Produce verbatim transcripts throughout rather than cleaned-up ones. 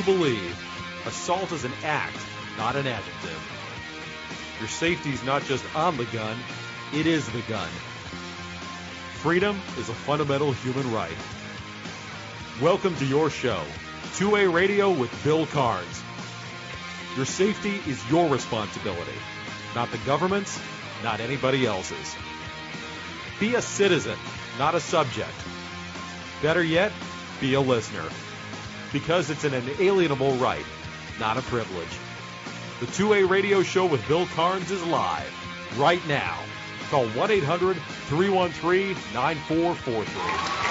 believe, assault is an act, not an adjective. Your safety is not just on the gun, it is the gun. Freedom is a fundamental human right. Welcome to your show, two A Radio with Bill Carnes. Your safety is your responsibility, not the government's, not anybody else's. Be a citizen, not a subject. Better yet, be a listener, because it's an inalienable right, not a privilege. The two A Radio Show with Bill Carnes is live, right now. Call one eight hundred three one three nine four four three.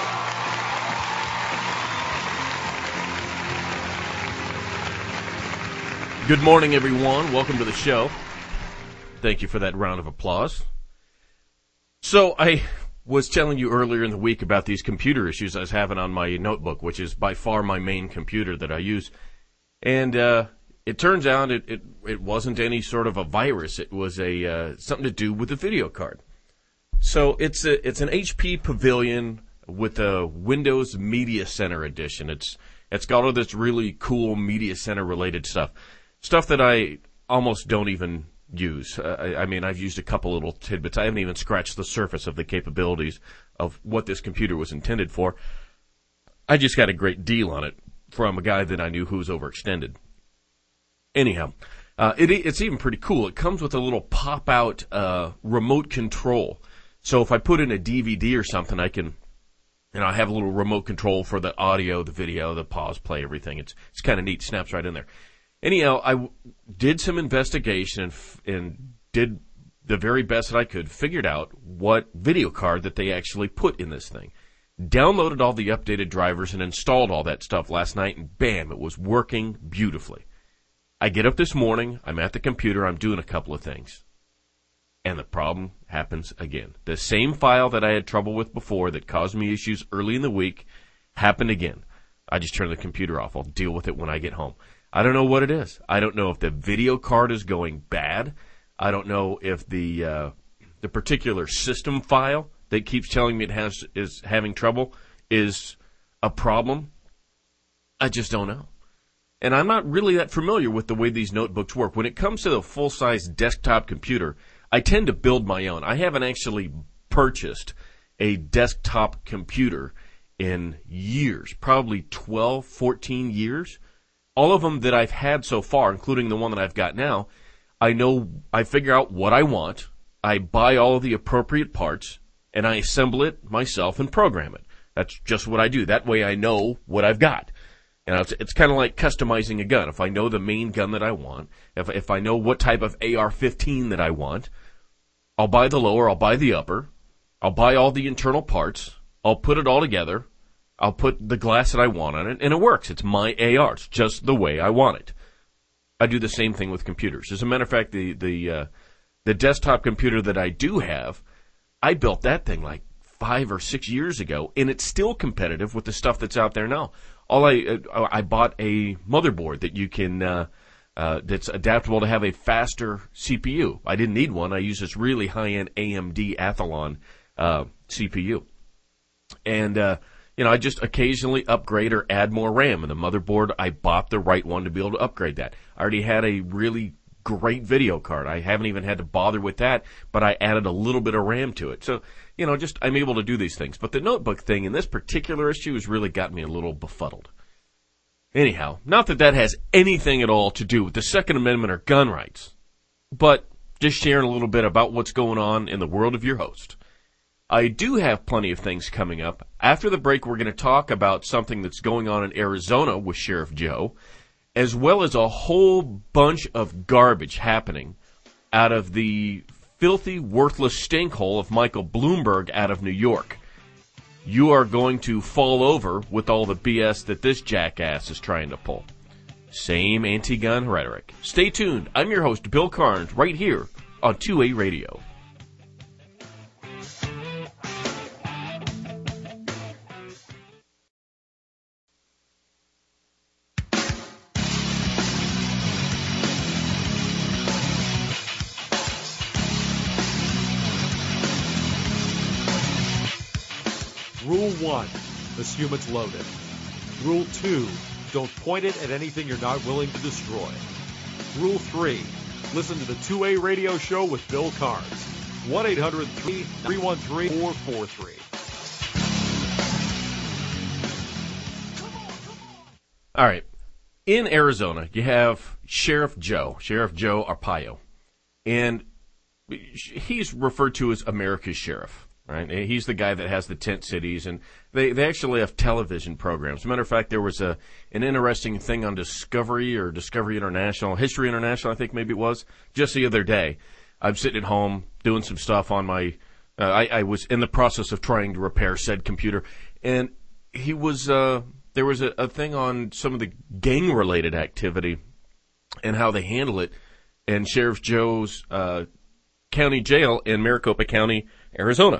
Good morning, everyone. Welcome to the show. Thank you for that round of applause. So I was telling you earlier in the week about these computer issues I was having on my notebook, which is by far my main computer that I use. And uh, it turns out it, it, it wasn't any sort of a virus. It was a uh, something to do with the video card. So it's a, it's an H P Pavilion with a Windows Media Center edition. It's it's got all this really cool Media Center related stuff. Stuff that I almost don't even use. Uh, I, I mean, I've used a couple little tidbits. I haven't even scratched the surface of the capabilities of what this computer was intended for. I just got a great deal on it from a guy that I knew who was overextended. Anyhow, uh, it, it's even pretty cool. It comes with a little pop-out uh, remote control. So if I put in a D V D or something, I can, you know, I have a little remote control for the audio, the video, the pause, play, everything. It's it's kind of neat. Snaps right in there. Anyhow, I w- did some investigation and, f- and did the very best that I could, figured out what video card that they actually put in this thing. Downloaded all the updated drivers and installed all that stuff last night, and bam, it was working beautifully. I get up this morning, I'm at the computer, I'm doing a couple of things. And the problem happens again. The same file that I had trouble with before that caused me issues early in the week happened again. I just turn the computer off. I'll deal with it when I get home. I don't know what it is. I don't know if the video card is going bad. I don't know if the uh, the particular system file that keeps telling me it has is having trouble is a problem. I just don't know. And I'm not really that familiar with the way these notebooks work. When it comes to the full-size desktop computer, I tend to build my own. I haven't actually purchased a desktop computer in years, probably twelve, fourteen years. All of them that I've had so far, including the one that I've got now, I know, I figure out what I want, I buy all of the appropriate parts, and I assemble it myself and program it. That's just what I do. That way I know what I've got. You know, it's, it's kind of like customizing a gun. If I know the main gun that I want, if, if I know what type of A R fifteen that I want, I'll buy the lower, I'll buy the upper, I'll buy all the internal parts, I'll put it all together, I'll put the glass that I want on it, and it works. It's my A R. It's just the way I want it. I do the same thing with computers. As a matter of fact, the the uh, the desktop computer that I do have, I built that thing like five or six years ago, and it's still competitive with the stuff that's out there now. All I uh, I bought a motherboard that you can uh, uh, that's adaptable to have a faster C P U. I didn't need one. I use this really high-end A M D Athlon uh, C P U, and uh, You know, I just occasionally upgrade or add more RAM. And the motherboard, I bought the right one to be able to upgrade that. I already had a really great video card. I haven't even had to bother with that, but I added a little bit of RAM to it. So, you know, just I'm able to do these things. But the notebook thing in this particular issue has really got me a little befuddled. Anyhow, not that that has anything at all to do with the Second Amendment or gun rights, but just sharing a little bit about what's going on in the world of your host. I do have plenty of things coming up. After the break, we're going to talk about something that's going on in Arizona with Sheriff Joe, as well as a whole bunch of garbage happening out of the filthy, worthless stinkhole of Michael Bloomberg out of New York. You are going to fall over with all the B S that this jackass is trying to pull. Same anti-gun rhetoric. Stay tuned. I'm your host, Bill Carnes, right here on two A Radio. Rule one, assume it's loaded. Rule two, Don't point it at anything you're not willing to destroy. Rule three. Listen to the two A radio show with Bill Carnes. one eight hundred three one three four four three. All right. In Arizona, you have Sheriff Joe, Sheriff Joe Arpaio. And he's referred to as America's Sheriff, right? He's the guy that has the tent cities, and they, they actually have television programs. As a matter of fact, there was a an interesting thing on Discovery or Discovery International, History International, I think maybe it was, just the other day. I'm sitting at home doing some stuff on my, uh, I, I was in the process of trying to repair said computer, and he was, uh, there was a, a thing on some of the gang-related activity and how they handle it, and Sheriff Joe's, uh, County Jail in Maricopa County, Arizona.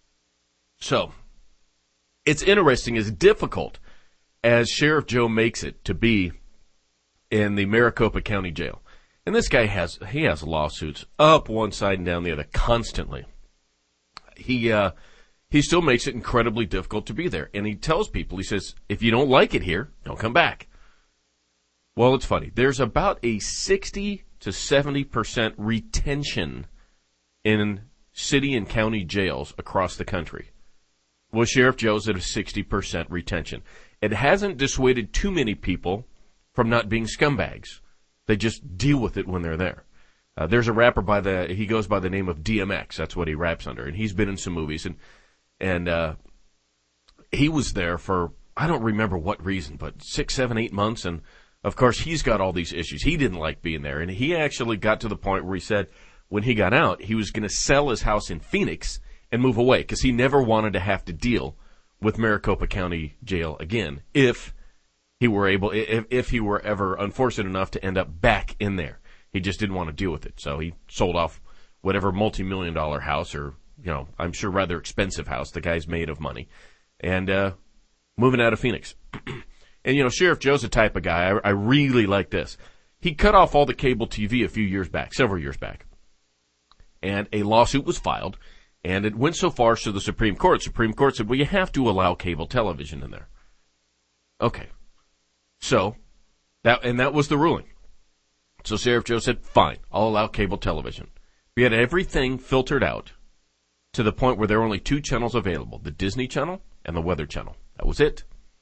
So, it's interesting, as difficult as Sheriff Joe makes it to be in the Maricopa County Jail. And this guy has, he has lawsuits up one side and down the other constantly. He, uh, he still makes it incredibly difficult to be there. And he tells people, he says, if you don't like it here, don't come back. Well, it's funny. There's about a sixty to seventy percent retention in city and county jails across the country. Well, Sheriff Joe's at a sixty percent retention. It hasn't dissuaded too many people from not being scumbags. They just deal with it when they're there. Uh, there's a rapper by the, he goes by the name of D M X. That's what he raps under. And he's been in some movies. And, and, uh, he was there for, I don't remember what reason, but six, seven, eight months. And of course, he's got all these issues. He didn't like being there. And he actually got to the point where he said, when he got out, he was going to sell his house in Phoenix and move away because he never wanted to have to deal with Maricopa County Jail again if he were able, if, if he were ever unfortunate enough to end up back in there. He just didn't want to deal with it. So he sold off whatever multi-million dollar house or, you know, I'm sure rather expensive house the guy's made of money and, uh, moving out of Phoenix. And, you know, Sheriff Joe's the type of guy, I, I really like this. He cut off all the cable T V a few years back, several years back. And a lawsuit was filed, and it went so far to the Supreme Court. Supreme Court said, well, you have to allow cable television in there. Okay. So, that, and that was the ruling. So Sheriff Joe said, fine, I'll allow cable television. We had everything filtered out to the point where there were only two channels available, the Disney Channel and the Weather Channel. That was it.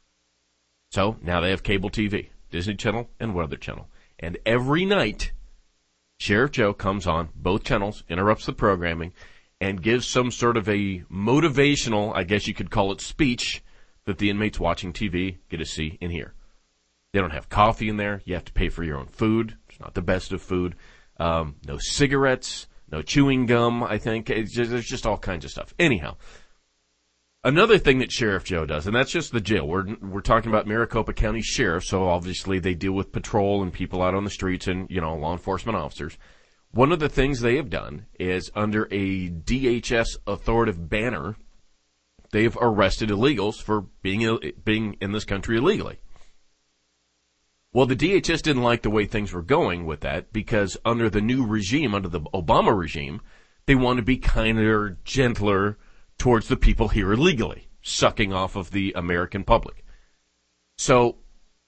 So, now they have cable T V, Disney Channel and Weather Channel. And every night, Sheriff Joe comes on both channels, interrupts the programming, and gives some sort of a motivational, I guess you could call it, speech that the inmates watching T V get to see and hear. They don't have coffee in there. You have to pay for your own food. It's not the best of food. Um, no cigarettes, no chewing gum, I think. It's just, there's just all kinds of stuff. Anyhow, another thing that Sheriff Joe does, and that's just the jail. We're we're talking about Maricopa County Sheriff, so obviously they deal with patrol and people out on the streets and, you know, law enforcement officers. One of the things they have done is under a D H S authoritative banner, they've arrested illegals for being being in this country illegally. Well, the D H S didn't like the way things were going with that because under the new regime, under the Obama regime, they want to be kinder, gentler towards the people here illegally, sucking off of the American public. So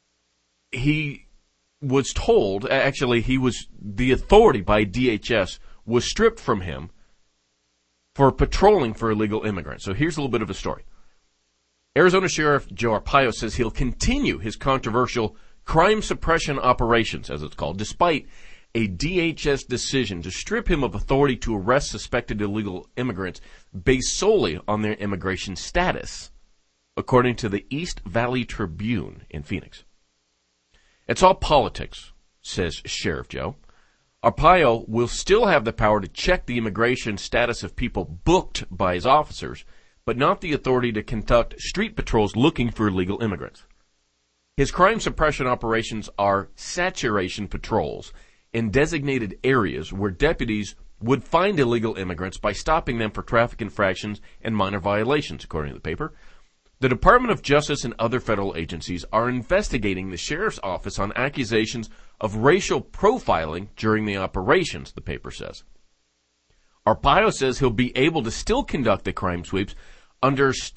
he was told, actually he was, the authority by D H S was stripped from him for patrolling for illegal immigrants. So here's a little bit of a story. Arizona Sheriff Joe Arpaio says he'll continue his controversial crime suppression operations, as it's called, despite a D H S decision to strip him of authority to arrest suspected illegal immigrants based solely on their immigration status, according to the East Valley Tribune in Phoenix. It's all politics, says Sheriff Joe. Arpaio will still have the power to check the immigration status of people booked by his officers, but not the authority to conduct street patrols looking for illegal immigrants. His crime suppression operations are saturation patrols in designated areas where deputies would find illegal immigrants by stopping them for traffic infractions and minor violations, according to the paper. The Department of Justice and other federal agencies are investigating the sheriff's office on accusations of racial profiling during the operations, the paper says. Arpaio says he'll be able to still conduct the crime sweeps under state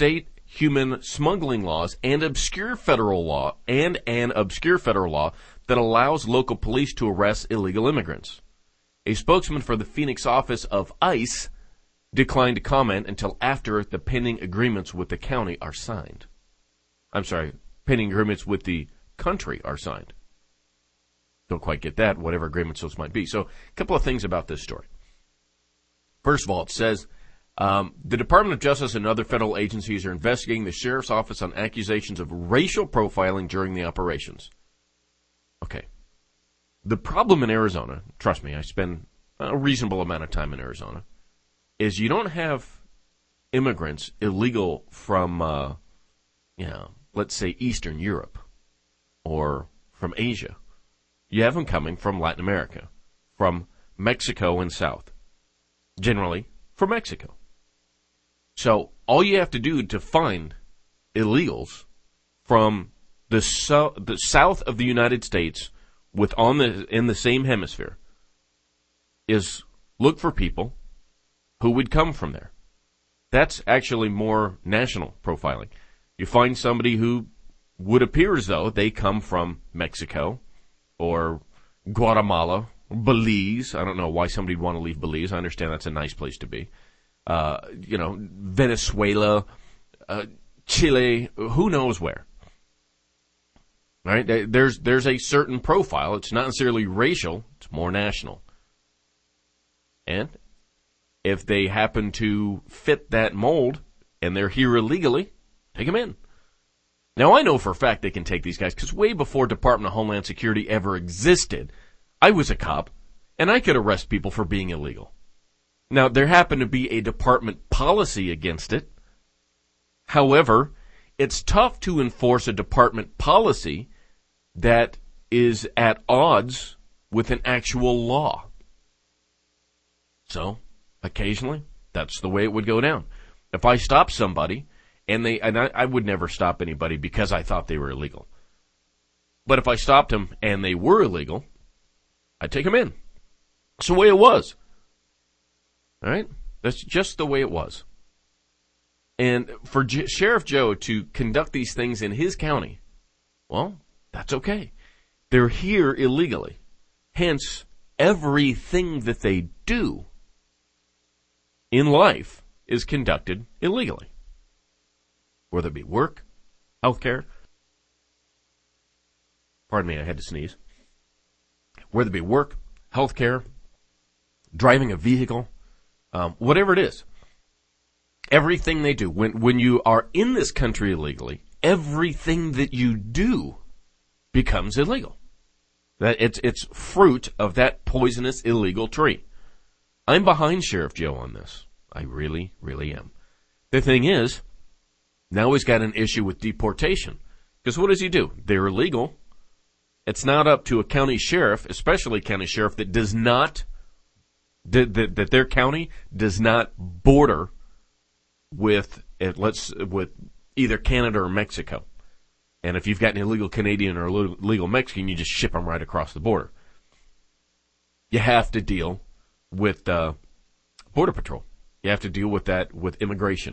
human smuggling laws and obscure federal law and an obscure federal law that allows local police to arrest illegal immigrants. A spokesman for the Phoenix office of ICE declined to comment until after the pending agreements with the county are signed. I'm sorry, pending agreements with the country are signed. Don't quite get that, whatever agreements those might be. So, a couple of things about this story. First of all, it says, um, the Department of Justice and other federal agencies are investigating the sheriff's office on accusations of racial profiling during the operations. Okay. The problem in Arizona, trust me, I spend a reasonable amount of time in Arizona, is you don't have immigrants illegal from, uh, you know, let's say Eastern Europe or from Asia. You have them coming from Latin America, from Mexico and south, generally from Mexico. So all you have to do to find illegals from the, so- the south of the United States with on the in the same hemisphere is look for people who would come from there. That's actually more national profiling. You find somebody who would appear as though they come from Mexico or Guatemala, Belize. I don't know why somebody would want to leave Belize. I understand that's a nice place to be. Uh, you know, Venezuela, uh, Chile, who knows where. All right? There's, there's a certain profile. It's not necessarily racial. It's more national. And if they happen to fit that mold and they're here illegally, take them in. Now, I know for a fact they can take these guys because way before Department of Homeland Security ever existed, I was a cop, and I could arrest people for being illegal. Now, there happened to be a department policy against it. However, it's tough to enforce a department policy that is at odds with an actual law. So, occasionally, that's the way it would go down. If I stop somebody, and they, and I, I would never stop anybody because I thought they were illegal. But if I stopped them and they were illegal, I'd take them in. It's the way it was. All right? That's just the way it was. And for J- Sheriff Joe to conduct these things in his county, well, that's okay. They're here illegally. Hence, everything that they do in life is conducted illegally. Whether it be work, healthcare, pardon me, I had to sneeze. Whether it be work, healthcare, driving a vehicle, um, whatever it is, everything they do, when when you are in this country illegally, everything that you do becomes illegal. That it's it's fruit of that poisonous illegal tree. I'm behind Sheriff Joe on this. I really, really am. The thing is, now he's got an issue with deportation. Because what does he do? They're illegal. It's not up to a county sheriff, especially a county sheriff that does not, that, that, that their county does not border with, let's, with either Canada or Mexico. And if you've got an illegal Canadian or illegal Mexican, you just ship them right across the border. You have to deal with uh, Border Patrol. You have to deal with that with immigration.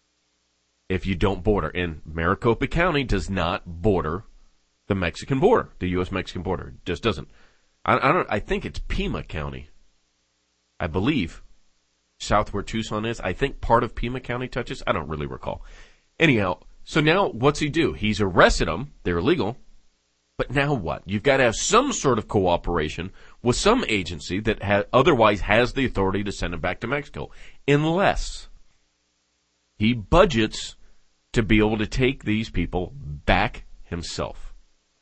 If you don't border, and Maricopa County does not border the Mexican border, the U S Mexican border, it just doesn't. I, I don't. I think it's Pima County. I believe south where Tucson is. I think part of Pima County touches. I don't really recall. Anyhow, so now what's he do? He's arrested them. They're illegal. But now what? You've got to have some sort of cooperation with some agency that ha- otherwise has the authority to send them back to Mexico, unless he budgets to be able to take these people back himself.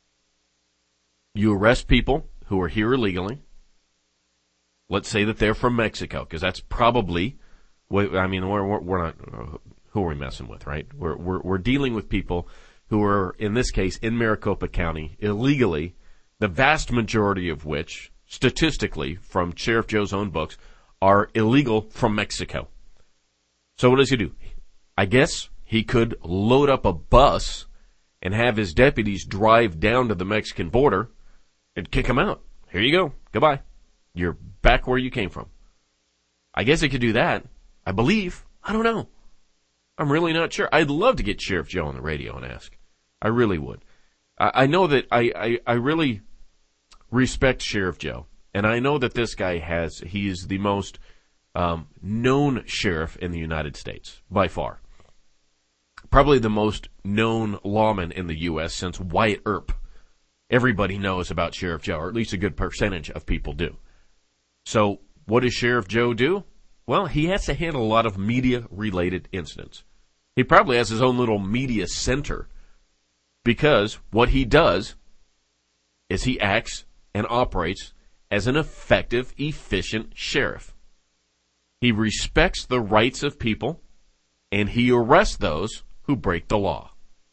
You arrest people who are here illegally. Let's say that they're from Mexico, because that's probably, I mean, we're, we're not, who are we messing with, right? We're, we're, we're dealing with people who are, in this case, in Maricopa County, illegally, the vast majority of which, statistically, from Sheriff Joe's own books, are illegal from Mexico. So what does he do? I guess he could load up a bus and have his deputies drive down to the Mexican border and kick them out. Here you go. Goodbye. You're back where you came from. I guess he could do that. I believe. I don't know. I'm really not sure. I'd love to get Sheriff Joe on the radio and ask. I really would. I, I know that I, I, I really respect Sheriff Joe, and I know that this guy has, he is the most um, known sheriff in the United States, by far. Probably the most known lawman in the U S since Wyatt Earp. Everybody knows about Sheriff Joe, or at least a good percentage of people do. So what does Sheriff Joe do? Well, he has to handle a lot of media-related incidents. He probably has his own little media center because what he does is he acts and operates as an effective, efficient sheriff. He respects the rights of people, and he arrests those who break the law.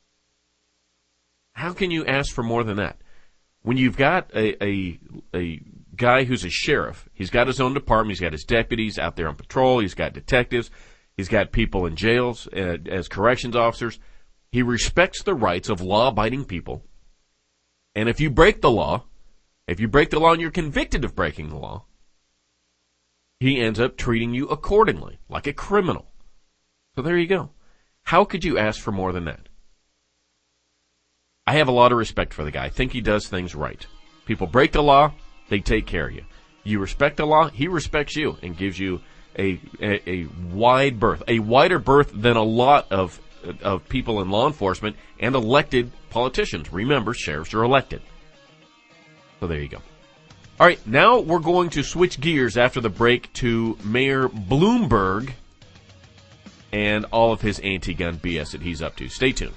How can you ask for more than that? When you've got a, a, a guy who's a sheriff, he's got his own department, he's got his deputies out there on patrol, he's got detectives, he's got people in jails uh, as corrections officers. He respects the rights of law-abiding people. And if you break the law, if you break the law and you're convicted of breaking the law, he ends up treating you accordingly, like a criminal. So there you go. How could you ask for more than that? I have a lot of respect for the guy. I think he does things right. People break the law, they take care of you. You respect the law, he respects you and gives you a, a, a wide berth, a wider berth than a lot of, of people in law enforcement and elected politicians. Remember, sheriffs are elected. So there you go. All right, now we're going to switch gears after the break to Mayor Bloomberg and all of his anti-gun B S that he's up to. Stay tuned.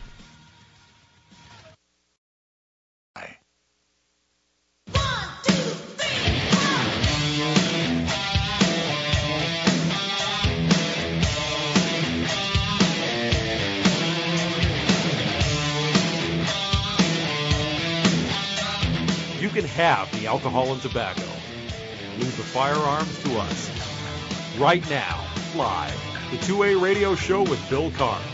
You can have the alcohol and tobacco. Leave the firearms to us. Right now, live, the two A Radio Show with Bill Carnes.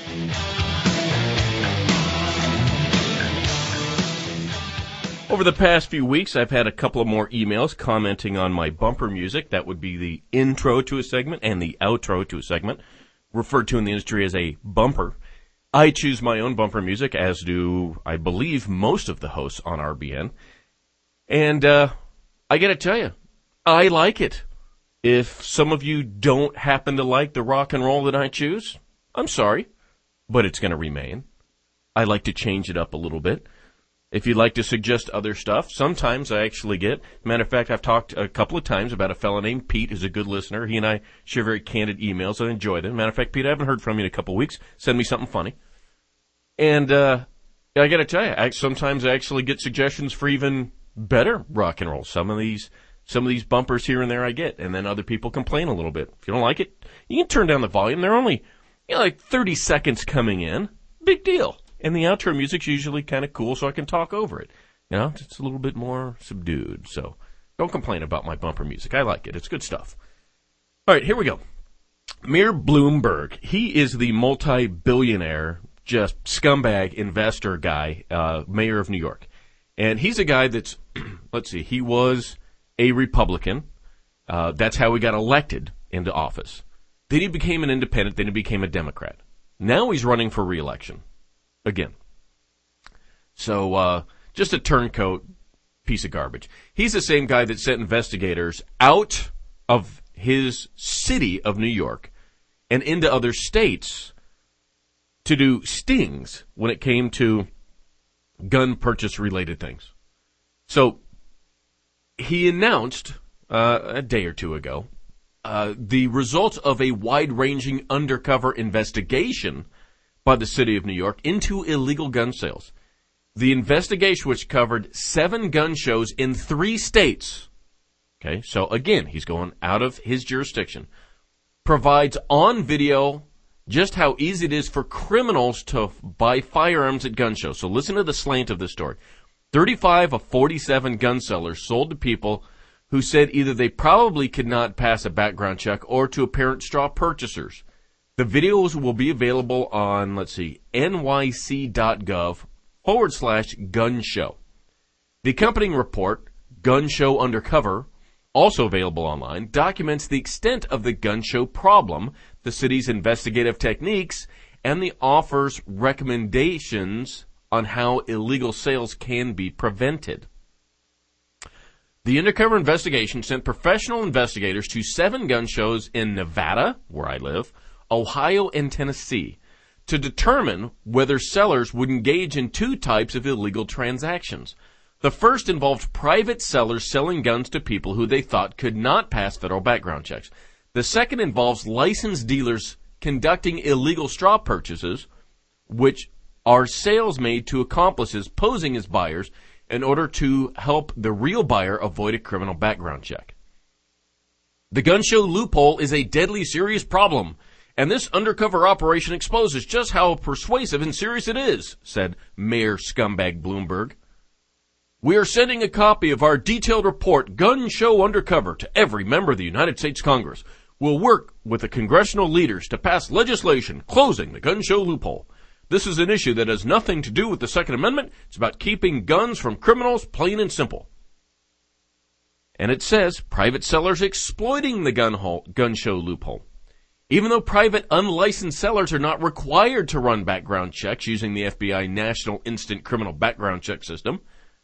Over the past few weeks, I've had a couple of more emails commenting on my bumper music. That would be the intro to a segment and the outro to a segment, referred to in the industry as a bumper. I choose my own bumper music, as do, I believe, most of the hosts on R B N. And uh, I got to tell you, I like it. If some of you don't happen to like the rock and roll that I choose, I'm sorry, but it's going to remain. I like to change it up a little bit. If you'd like to suggest other stuff, sometimes I actually get. Matter of fact, I've talked a couple of times about a fellow named Pete who's a good listener. He and I share very candid emails. I enjoy them. Matter of fact, Pete, I haven't heard from you in a couple of weeks. Send me something funny. And uh, I got to tell you, I, sometimes I actually get suggestions for even better rock and roll. Some of these, some of these bumpers here and there I get, and then other people complain a little bit. If you don't like it, you can turn down the volume. They're only, you know, like thirty seconds coming in. Big deal. And the outro music's usually kind of cool, so I can talk over it. You know, it's a little bit more subdued. So don't complain about my bumper music. I like it. It's good stuff. All right, here we go. Mayor Bloomberg. He is the multi-billionaire, just scumbag investor guy, uh, mayor of New York. And he's a guy that's, let's see, he was a Republican. Uh, that's how he got elected into office. Then he became an independent. Then he became a Democrat. Now he's running for re-election. Again. So, uh, just a turncoat piece of garbage. He's the same guy that sent investigators out of his city of New York and into other states to do stings when it came to gun purchase related things. So, he announced, uh, a day or two ago, uh, the results of a wide-ranging undercover investigation by the city of New York into illegal gun sales. The investigation, which covered seven gun shows in three states, okay, so again, he's going out of his jurisdiction, provides on video just how easy it is for criminals to buy firearms at gun shows. So listen to the slant of this story. thirty-five of forty-seven gun sellers sold to people who said either they probably could not pass a background check or to apparent straw purchasers. The videos will be available on, let's see, nyc.gov forward slash gun show. The accompanying report, Gun Show Undercover, also available online, documents the extent of the gun show problem, the city's investigative techniques, and the offers recommendations on how illegal sales can be prevented. The undercover investigation sent professional investigators to seven gun shows in Nevada, where I live, Ohio, and Tennessee to determine whether sellers would engage in two types of illegal transactions. The first involved private sellers selling guns to people who they thought could not pass federal background checks. The second involves licensed dealers conducting illegal straw purchases, which are sales made to accomplices posing as buyers in order to help the real buyer avoid a criminal background check. The gun show loophole is a deadly serious problem, and this undercover operation exposes just how persuasive and serious it is, said Mayor Scumbag Bloomberg. We are sending a copy of our detailed report, Gun Show Undercover, to every member of the United States Congress. We'll work with the congressional leaders to pass legislation closing the gun show loophole. This is an issue that has nothing to do with the Second Amendment. It's about keeping guns from criminals, plain and simple. And it says private sellers exploiting the gun, hole, gun show loophole. Even though private unlicensed sellers are not required to run background checks using the F B I National Instant Criminal Background Check System,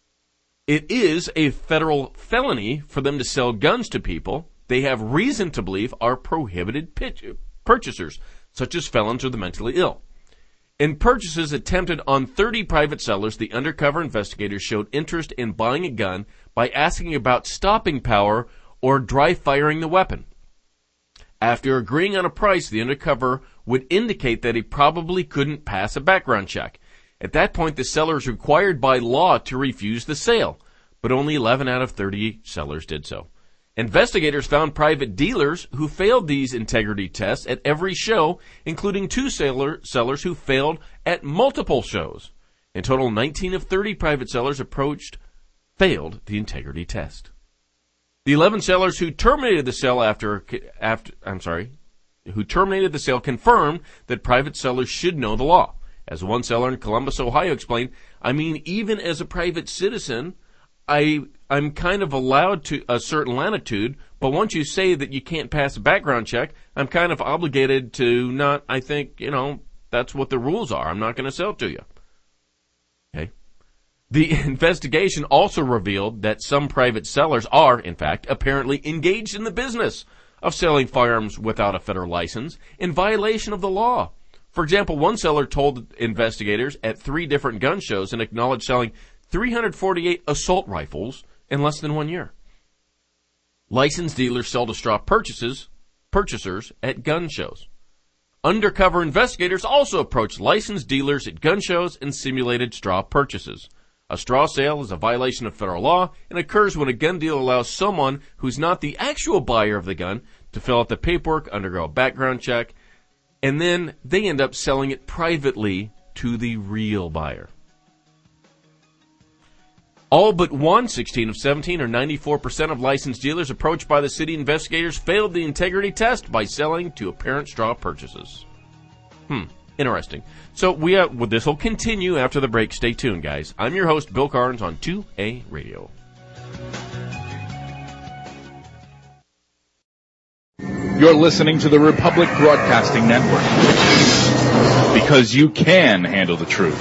it is a federal felony for them to sell guns to people they have reason to believe are prohibited pitch- purchasers, such as felons or the mentally ill. In purchases attempted on thirty private sellers, the undercover investigators showed interest in buying a gun by asking about stopping power or dry firing the weapon. After agreeing on a price, the undercover would indicate that he probably couldn't pass a background check. At that point, the seller is required by law to refuse the sale, but only eleven out of thirty sellers did so. Investigators found private dealers who failed these integrity tests at every show, including two seller, sellers who failed at multiple shows. In total, nineteen of thirty private sellers approached failed the integrity test. The eleven sellers who terminated the sale after, after I'm sorry, who terminated the sale confirmed that private sellers should know the law. As one seller in Columbus, Ohio explained, I mean, even as a private citizen, I, I'm kind of allowed to a certain latitude, but once you say that you can't pass a background check, I'm kind of obligated to not, I think, you know, that's what the rules are. I'm not going to sell it to you. Okay. The investigation also revealed that some private sellers are, in fact, apparently engaged in the business of selling firearms without a federal license in violation of the law. For example, one seller told investigators at three different gun shows and acknowledged selling three hundred forty-eight assault rifles in less than one year. Licensed dealers sell to straw purchases, purchasers at gun shows. Undercover investigators also approached licensed dealers at gun shows and simulated straw purchases. A straw sale is a violation of federal law and occurs when a gun deal allows someone who's not the actual buyer of the gun to fill out the paperwork, undergo a background check, and then they end up selling it privately to the real buyer. All but one, sixteen of seventeen, or ninety-four percent of licensed dealers approached by the city investigators failed the integrity test by selling to apparent straw purchases. Hmm, interesting. So we uh, well, this will continue after the break. Stay tuned, guys. I'm your host, Bill Carnes, on two A Radio. You're listening to the Republic Broadcasting Network, because you can handle the truth.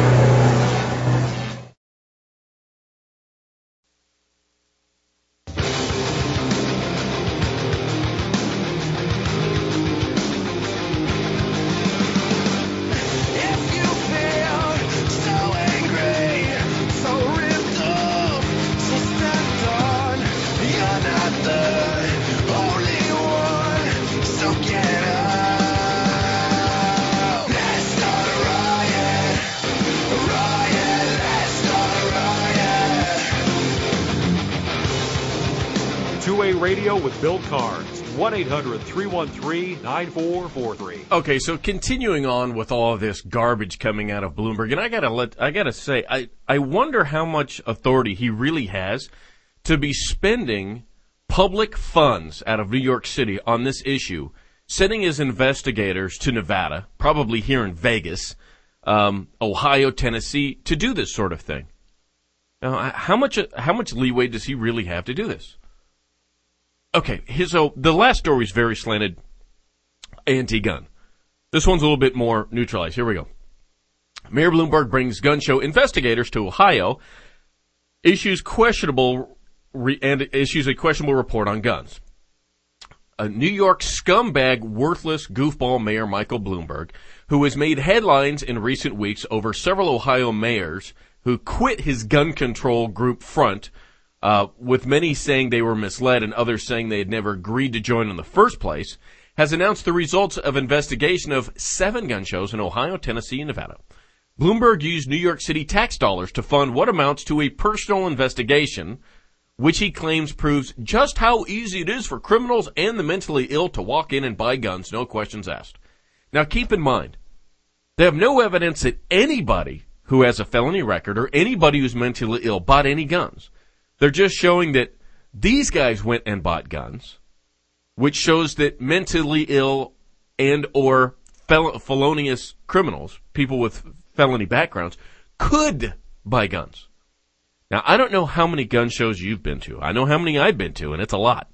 Radio with Bill Carnes, one eight hundred three one three nine four four three. Okay, so continuing on with all of this garbage coming out of Bloomberg, and I gotta let, I gotta say, I, I wonder how much authority he really has to be spending public funds out of New York City on this issue, sending his investigators to Nevada, probably here in Vegas, um, Ohio, Tennessee, to do this sort of thing. Now, how much, how much leeway does he really have to do this? okay, his, so the last story is very slanted anti-gun. This one's a little bit more neutralized. Here we go. Mayor Bloomberg brings gun show investigators to Ohio, issues questionable re- and issues a questionable report on guns. A New York scumbag, worthless goofball mayor Michael Bloomberg, who has made headlines in recent weeks over several Ohio mayors who quit his gun control group front, uh, with many saying they were misled and others saying they had never agreed to join in the first place, has announced the results of investigation of seven gun shows in Ohio, Tennessee, and Nevada. Bloomberg used New York City tax dollars to fund what amounts to a personal investigation, which he claims proves just how easy it is for criminals and the mentally ill to walk in and buy guns, no questions asked. Now keep in mind, they have no evidence that anybody who has a felony record or anybody who's mentally ill bought any guns. They're just showing that these guys went and bought guns, which shows that mentally ill and or fel- felonious criminals, people with felony backgrounds, could buy guns. Now, I don't know how many gun shows you've been to. I know how many I've been to, and it's a lot.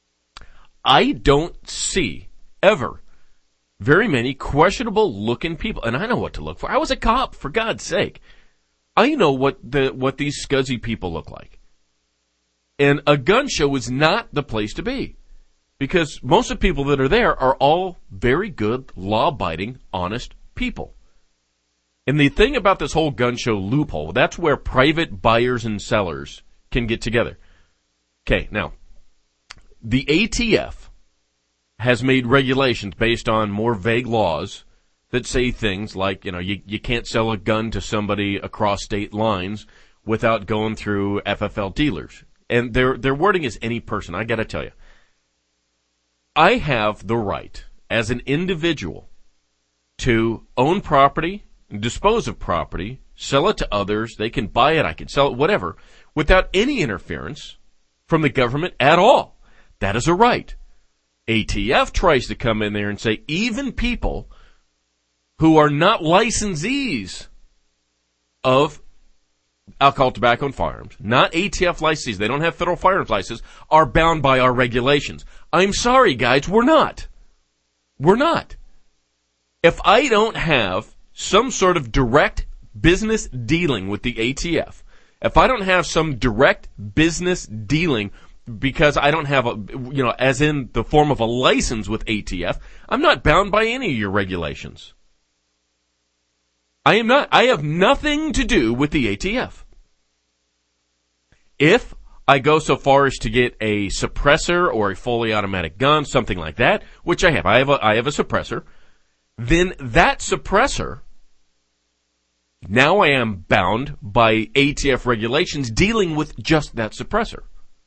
I don't see, ever, very many questionable-looking people. And I know what to look for. I was a cop, for God's sake. I know what the what these scuzzy people look like. And a gun show is not the place to be. Because most of the people that are there are all very good, law-abiding, honest people. And the thing about this whole gun show loophole, that's where private buyers and sellers can get together. Okay, now, the A T F has made regulations based on more vague laws that say things like, you know, you, you can't sell a gun to somebody across state lines without going through F F L dealers. And their their wording is any person. I gotta tell you, I have the right as an individual to own property, dispose of property, sell it to others, they can buy it, I can sell it, whatever, without any interference from the government at all. That is a right. A T F tries to come in there and say even people who are not licensees of alcohol, tobacco, and firearms, not A T F licensees, they don't have federal firearms licenses, are bound by our regulations. I'm sorry, guys, we're not. We're not. If I don't have some sort of direct business dealing with the A T F, if I don't have some direct business dealing because I don't have a, you know, as in the form of a license with A T F, I'm not bound by any of your regulations. I am not. I have nothing to do with the A T F. If I go so far as to get a suppressor or a fully automatic gun, something like that, which I have, I have a, I have a suppressor, then that suppressor, now I am bound by A T F regulations dealing with just that suppressor.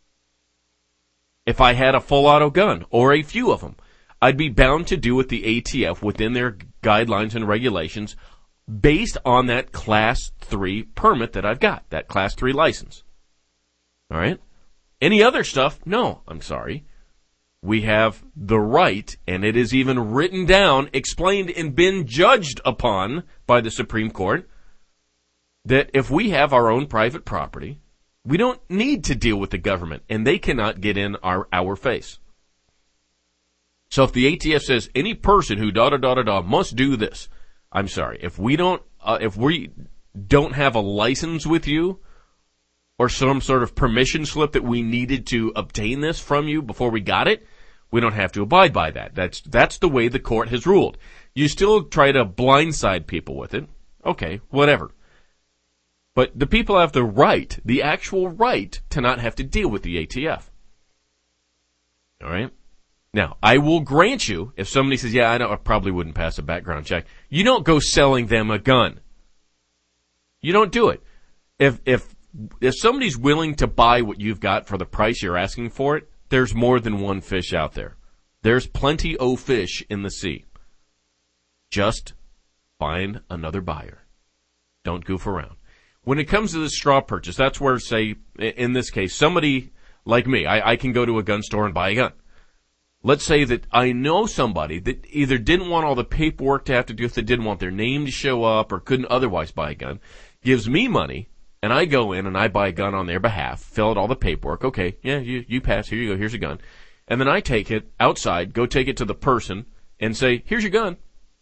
If I had a full auto gun, or a few of them, I'd be bound to do with the A T F within their guidelines and regulations based on that Class three permit that I've got, that Class three license. All right? Any other stuff? No, I'm sorry. We have the right, and it is even written down, explained, and been judged upon by the Supreme Court, that if we have our own private property, we don't need to deal with the government, and they cannot get in our, our face. So if the A T F says any person who da da da da da must do this, I'm sorry. If we don't, uh, if we don't have a license with you, or some sort of permission slip that we needed to obtain this from you before we got it, we don't have to abide by that. That's that's the way the court has ruled. You still try to blindside people with it. Okay, whatever. But the people have the right, the actual right, to not have to deal with the A T F. All right? Now, I will grant you, if somebody says, yeah, I, know, I probably wouldn't pass a background check, you don't go selling them a gun. You don't do it. If if if somebody's willing to buy what you've got for the price you're asking for it, there's more than one fish out there. There's plenty o' fish in the sea. Just find another buyer. Don't goof around. When it comes to the straw purchase, that's where, say, in this case, somebody like me, I, I can go to a gun store and buy a gun. Let's say that I know somebody that either didn't want all the paperwork to have to do with it, didn't want their name to show up, or couldn't otherwise buy a gun, gives me money, and I go in and I buy a gun on their behalf, fill out all the paperwork. Okay, yeah, you, you pass, here you go, here's a gun. and then I take it outside, go take it to the person, and say, here's your gun.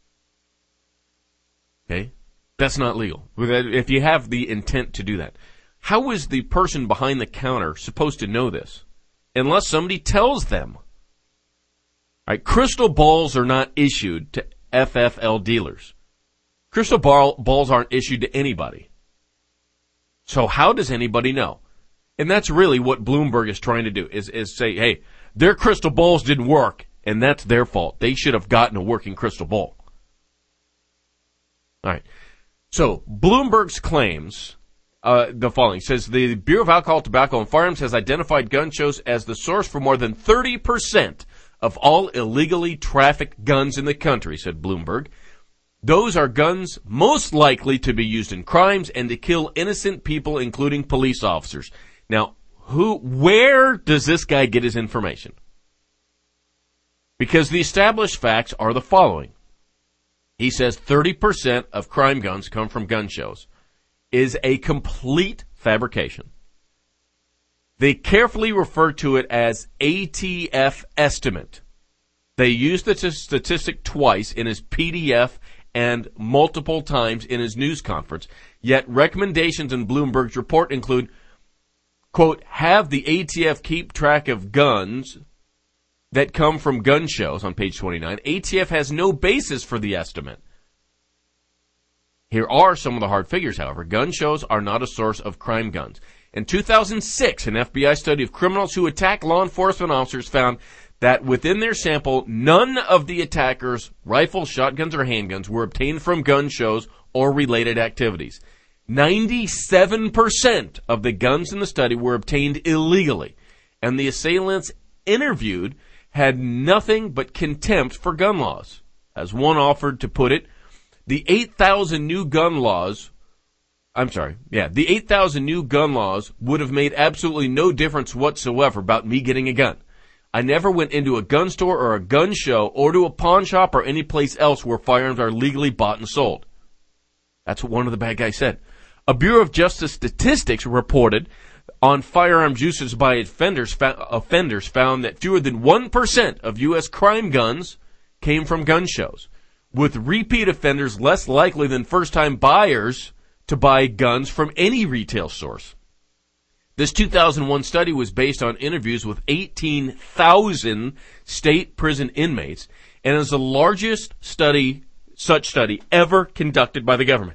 Okay? That's not legal. If you have the intent to do that. How is the person behind the counter supposed to know this? Unless somebody tells them. All right, crystal balls are not issued to F F L dealers. Crystal ball, balls aren't issued to anybody. So how does anybody know? And that's really what Bloomberg is trying to do, is, is say, hey, their crystal balls didn't work, and that's their fault. They should have gotten a working crystal ball. All right. So Bloomberg's claims uh, the following. It says the Bureau of Alcohol, Tobacco, and Firearms has identified gun shows as the source for more than thirty percent of all illegally trafficked guns in the country, said Bloomberg. Those are guns most likely to be used in crimes and to kill innocent people, including police officers. Now, who, where does this guy get his information? Because the established facts are the following. He says thirty percent of crime guns come from gun shows. Is a complete fabrication. They carefully refer to it as A T F estimate. They used the t- statistic twice in his P D F and multiple times in his news conference. Yet recommendations in Bloomberg's report include, quote, have the A T F keep track of guns that come from gun shows on page twenty-nine. A T F has no basis for the estimate. Here are some of the hard figures, however. Gun shows are not a source of crime guns. In two thousand six, an F B I study of criminals who attack law enforcement officers found that within their sample, none of the attackers' rifles, shotguns, or handguns were obtained from gun shows or related activities. ninety-seven percent of the guns in the study were obtained illegally, and the assailants interviewed had nothing but contempt for gun laws. As one offered to put it, the eight thousand new gun laws, I'm sorry, yeah, the eight thousand new gun laws would have made absolutely no difference whatsoever about me getting a gun. I never went into a gun store or a gun show or to a pawn shop or any place else where firearms are legally bought and sold. That's what one of the bad guys said. A Bureau of Justice statistics reported on firearms usage by offenders, offenders found that fewer than one percent of U S crime guns came from gun shows, with repeat offenders less likely than first-time buyers to buy guns from any retail source. This two thousand one study was based on interviews with eighteen thousand state prison inmates and is the largest study, such study ever conducted by the government.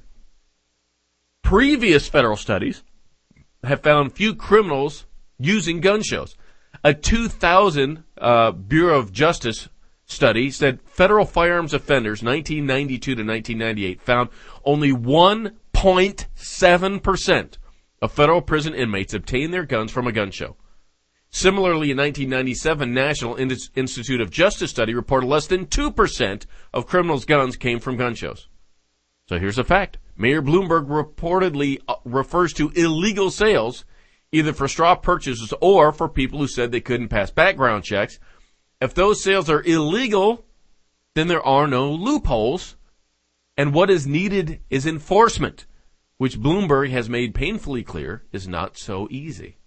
Previous federal studies have found few criminals using gun shows. A two thousand uh, Bureau of Justice study said federal firearms offenders nineteen ninety-two to nineteen ninety-eight found only one point seven percent of federal prison inmates obtained their guns from a gun show. Similarly, in nineteen ninety-seven, National Institute of Justice study reported less than two percent of criminals' guns came from gun shows. So here's a fact. Mayor Bloomberg reportedly refers to illegal sales either for straw purchases or for people who said they couldn't pass background checks. If those sales are illegal, then there are no loopholes, and what is needed is enforcement, which Bloomberg has made painfully clear is not so easy.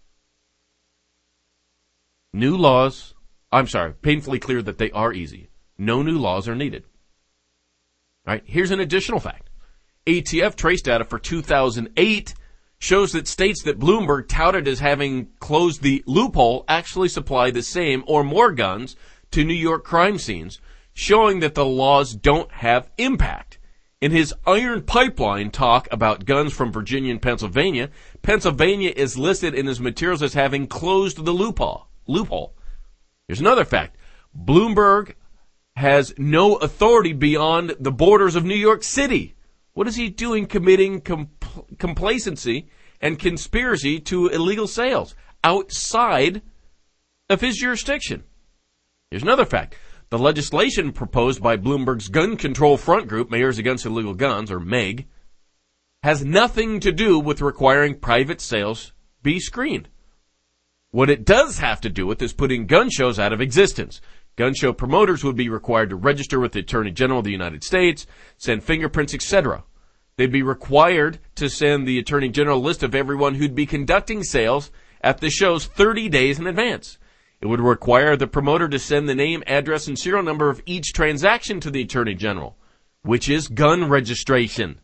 New laws, I'm sorry, painfully clear that they are easy. No new laws are needed. All right, here's an additional fact. A T F trace data for two thousand eight shows that states that Bloomberg touted as having closed the loophole actually supply the same or more guns to New York crime scenes, showing that the laws don't have impact. In his iron pipeline talk about guns from Virginia and Pennsylvania, Pennsylvania is listed in his materials as having closed the loophole. Loophole. Here's another fact. Bloomberg has no authority beyond the borders of New York City. What is he doing committing compl- complacency and conspiracy to illegal sales outside of his jurisdiction? Here's another fact. The legislation proposed by Bloomberg's Gun Control Front Group, Mayors Against Illegal Guns, or MEG, has nothing to do with requiring private sales be screened. What it does have to do with is putting gun shows out of existence. Gun show promoters would be required to register with the Attorney General of the United States, send fingerprints, et cetera. They'd be required to send the Attorney General a list of everyone who'd be conducting sales at the shows thirty days in advance. It would require the promoter to send the name, address, and serial number of each transaction to the Attorney General, which is gun registration.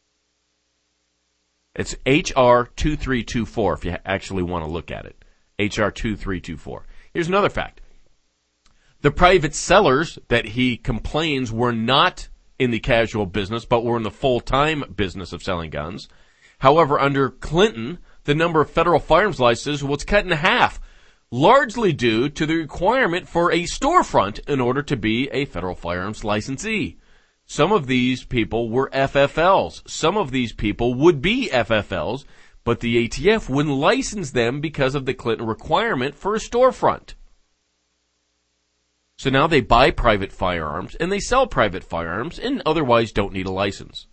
It's H R two three two four if you actually want to look at it. H R two three two four. Here's another fact. The private sellers that he complains were not in the casual business, but were in the full-time business of selling guns. However, under Clinton, the number of federal firearms licenses was cut in half, largely due to the requirement for a storefront in order to be a federal firearms licensee. Some of these people were F F Ls. Some of these people would be F F Ls, but the A T F wouldn't license them because of the Clinton requirement for a storefront. So now they buy private firearms and they sell private firearms and otherwise don't need a license.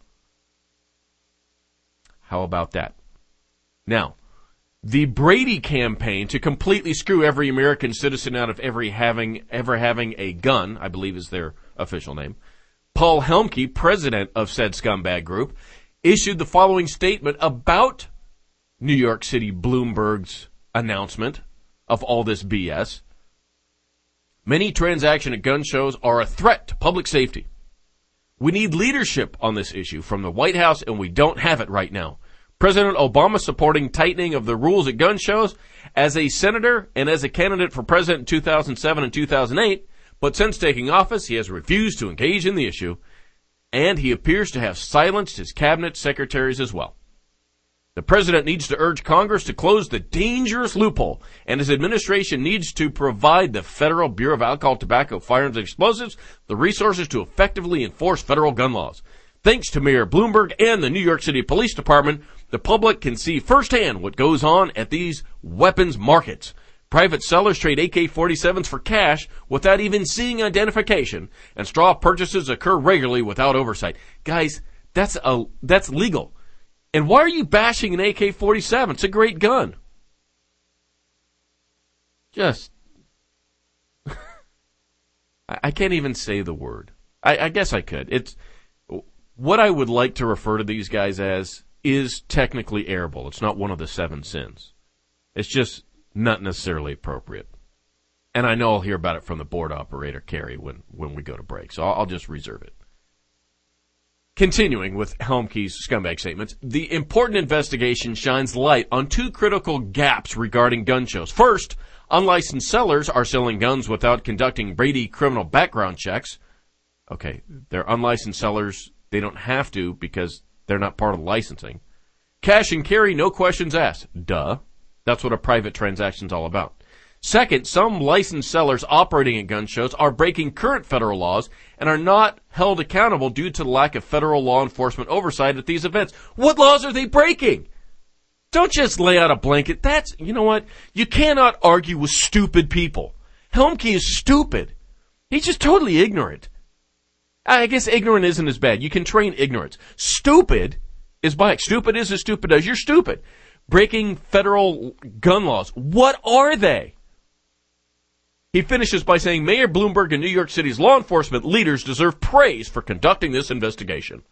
How about that? Now, the Brady campaign to completely screw every American citizen out of every having ever having a gun, I believe is their official name. Paul Helmke, president of said scumbag group, issued the following statement about New York City Bloomberg's announcement of all this B S. Many transactions at gun shows are a threat to public safety. We need leadership on this issue from the White House, and we don't have it right now. President Obama supporting tightening of the rules at gun shows as a senator and as a candidate for president in two thousand seven and two thousand eight, but since taking office, he has refused to engage in the issue, and he appears to have silenced his cabinet secretaries as well. The president needs to urge Congress to close the dangerous loophole, and his administration needs to provide the Federal Bureau of Alcohol, Tobacco, Firearms, and Explosives the resources to effectively enforce federal gun laws. Thanks to Mayor Bloomberg and the New York City Police Department, the public can see firsthand what goes on at these weapons markets. Private sellers trade A K forty-sevens for cash without even seeing identification, and straw purchases occur regularly without oversight. Guys, that's a that's legal. And why are you bashing an A K forty-seven? It's a great gun. Just, I can't even say the word. I, I guess I could. It's what I would like to refer to these guys as is technically arable. It's not one of the seven sins. It's just not necessarily appropriate. And I know I'll hear about it from the board operator, Kerry, when, when we go to break. So I'll, I'll just reserve it. Continuing with Helmke's scumbag statements, the important investigation shines light on two critical gaps regarding gun shows. First, unlicensed sellers are selling guns without conducting Brady criminal background checks. Okay, they're unlicensed sellers. They don't have to because they're not part of the licensing. Cash and carry, no questions asked. Duh. That's what a private transaction's all about. Second, some licensed sellers operating at gun shows are breaking current federal laws and are not held accountable due to the lack of federal law enforcement oversight at these events. What laws are they breaking? Don't just lay out a blanket. That's, you know what? You cannot argue with stupid people. Helmke is stupid. He's just totally ignorant. I guess ignorant isn't as bad. You can train ignorance. Stupid is by stupid is as stupid as you're stupid. Breaking federal gun laws. What are they? He finishes by saying Mayor Bloomberg and New York City's law enforcement leaders deserve praise for conducting this investigation.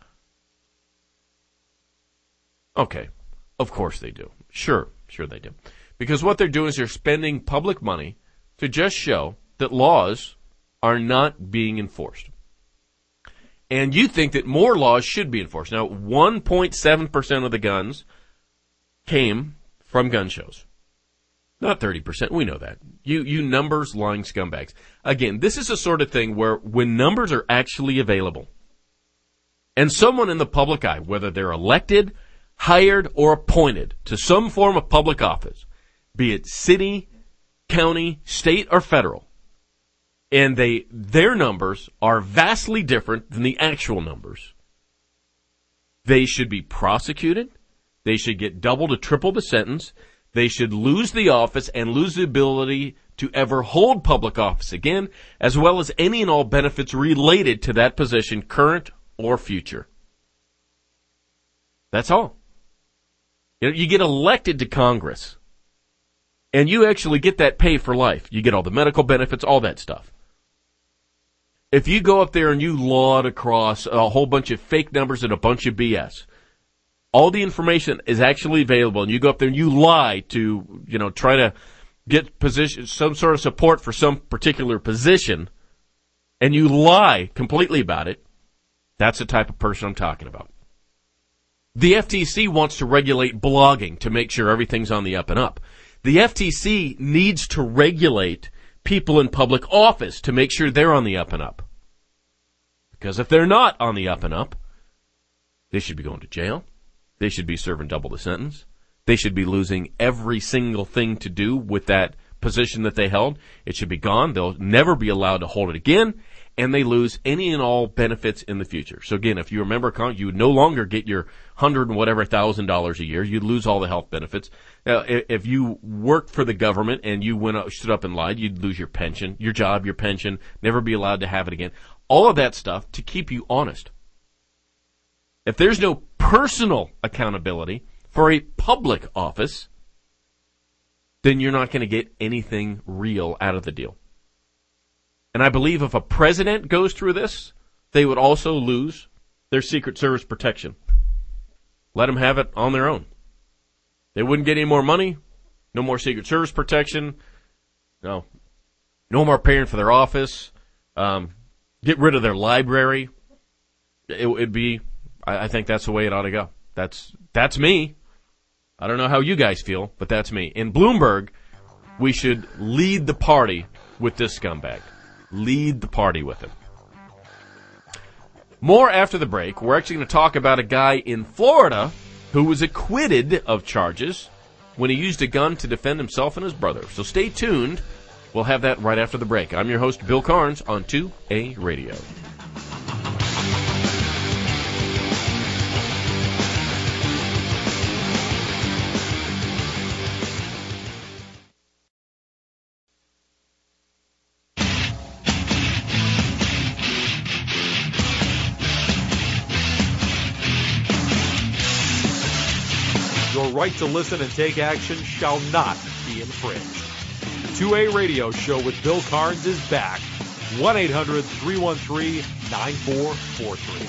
Okay, of course they do. Sure, sure they do. Because what they're doing is they're spending public money to just show that laws are not being enforced. And you think that more laws should be enforced. Now, one point seven percent of the guns came from gun shows. Not thirty percent. We know that. You you numbers lying scumbags. Again, this is the sort of thing where when numbers are actually available and someone in the public eye, whether they're elected, hired, or appointed to some form of public office, be it city, county, state, or federal, and they their numbers are vastly different than the actual numbers, they should be prosecuted. They should get double to triple the sentence. They should lose the office and lose the ability to ever hold public office again, as well as any and all benefits related to that position, current or future. That's all. You know, you get elected to Congress, and you actually get that pay for life. You get all the medical benefits, all that stuff. If you go up there and you laud across a whole bunch of fake numbers and a bunch of B S, all the information is actually available, and you go up there and you lie to, you know, try to get position, some sort of support for some particular position, and you lie completely about it, that's the type of person I'm talking about. The F T C wants to regulate blogging to make sure everything's on the up and up. The F T C needs to regulate people in public office to make sure they're on the up and up. Because if they're not on the up and up, they should be going to jail. They should be serving double the sentence. They should be losing every single thing to do with that position that they held. It should be gone. They'll never be allowed to hold it again, and they lose any and all benefits in the future. So again, if you remember, you would no longer get your hundred and whatever thousand dollars a year. You'd lose all the health benefits. Now, if you worked for the government and you went up, stood up and lied, you'd lose your pension, your job, your pension, never be allowed to have it again. All of that stuff to keep you honest. If there's no personal accountability for a public office, then you're not going to get anything real out of the deal. And I believe if a president goes through this, they would also lose their Secret Service protection. Let them have it on their own. They wouldn't get any more money, no more Secret Service protection, no, no more paying for their office, um, get rid of their library. It would be, I, I think that's the way it ought to go. That's, that's me. I don't know how you guys feel, but that's me. In Bloomberg, we should lead the party with this scumbag. Lead the party with him. More after the break. We're actually going to talk about a guy in Florida who was acquitted of charges when he used a gun to defend himself and his brother. So stay tuned. We'll have that right after the break. I'm your host, Bill Carnes, on two A Radio. Your right to listen and take action shall not be infringed. The two A Radio Show with Bill Carnes is back. one eight hundred three one three nine four four three.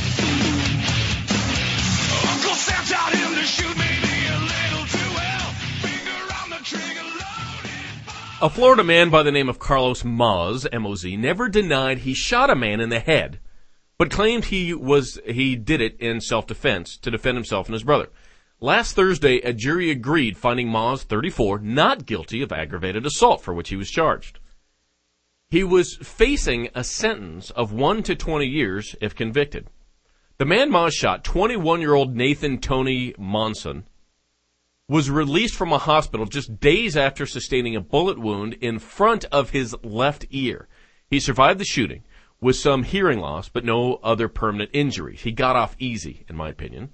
Uncle Sam taught him to shoot maybe a little too well. Finger on the trigger loaded. A Florida man by the name of Carlos Moz, M O Z, never denied he shot a man in the head, but claimed he was he did it in self-defense to defend himself and his brother. Last Thursday, a jury agreed, finding Moz, thirty-four, not guilty of aggravated assault, for which he was charged. He was facing a sentence of one to twenty years if convicted. The man Moz shot, twenty-one-year-old Nathan Tony Monson, was released from a hospital just days after sustaining a bullet wound in front of his left ear. He survived the shooting with some hearing loss, but no other permanent injuries. He got off easy, in my opinion.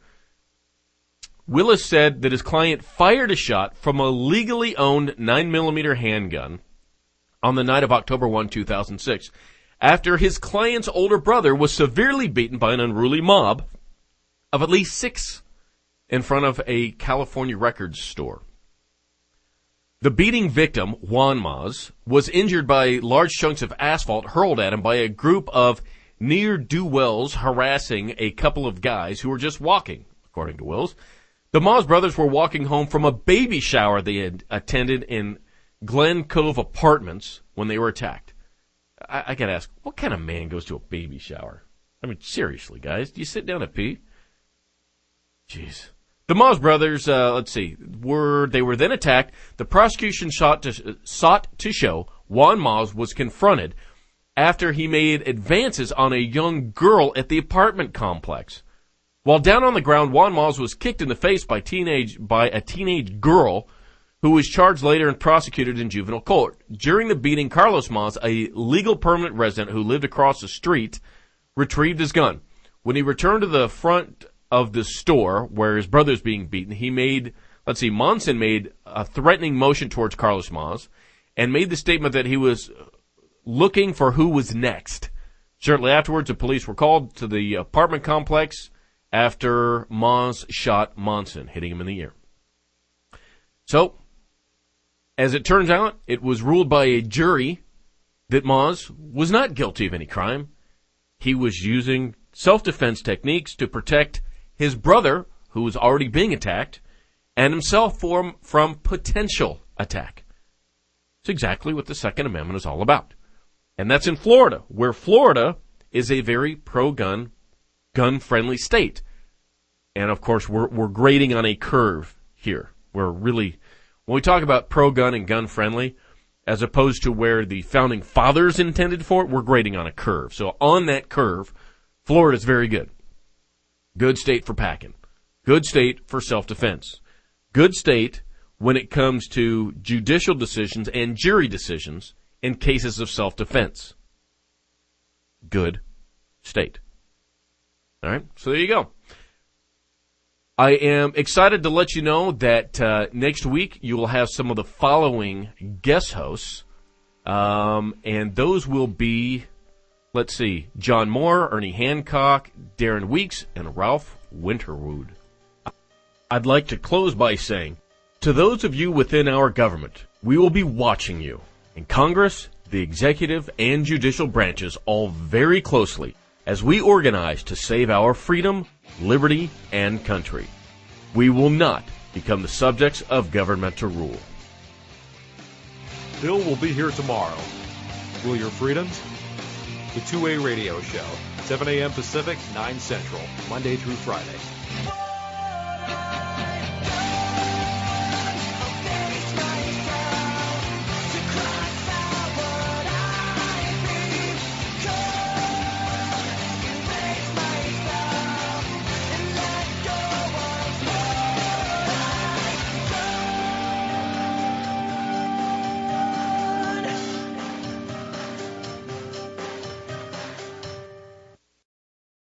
Willis said that his client fired a shot from a legally owned nine millimeter handgun on the night of October first, two thousand six, after his client's older brother was severely beaten by an unruly mob of at least six in front of a California records store. The beating victim, Juan Moz, was injured by large chunks of asphalt hurled at him by a group of ne'er-do-wells harassing a couple of guys who were just walking, according to Wills. The Moz brothers were walking home from a baby shower they had attended in Glen Cove Apartments when they were attacked. I, I gotta ask, what kind of man goes to a baby shower? I mean, seriously, guys, do you sit down and pee? Jeez. The Moz brothers, uh, let's see, were they were then attacked. The prosecution sought to, sought to show Juan Moz was confronted after he made advances on a young girl at the apartment complex. While down on the ground, Juan Moz was kicked in the face by teenage by a teenage girl who was charged later and prosecuted in juvenile court. During the beating, Carlos Moz, a legal permanent resident who lived across the street, retrieved his gun. When he returned to the front of the store where his brother was being beaten, he made, let's see, Monson made a threatening motion towards Carlos Moz and made the statement that he was looking for who was next. Shortly afterwards, the police were called to the apartment complex after Moz shot Monson, hitting him in the ear. So, as it turns out, it was ruled by a jury that Moz was not guilty of any crime. He was using self-defense techniques to protect his brother, who was already being attacked, and himself from, from potential attack. It's exactly what the Second Amendment is all about. And that's in Florida, where Florida is a very pro-gun, gun-friendly state. And, of course, we're, we're grading on a curve here. We're really, when we talk about pro-gun and gun-friendly, as opposed to where the Founding Fathers intended for it, we're grading on a curve. So on that curve, Florida's very good. Good state for packing. Good state for self-defense. Good state when it comes to judicial decisions and jury decisions in cases of self-defense. Good state. All right, so there you go. I am excited to let you know that uh, next week you will have some of the following guest hosts, um, and those will be, let's see, John Moore, Ernie Hancock, Darren Weeks, and Ralph Winterwood. I'd like to close by saying, to those of you within our government, we will be watching you in Congress, the executive, and judicial branches all very closely as we organize to save our freedom, liberty, and country. We will not become the subjects of governmental rule. Bill will be here tomorrow. Will your freedoms? The two-way radio show, seven a.m. Pacific, nine Central, Monday through Friday.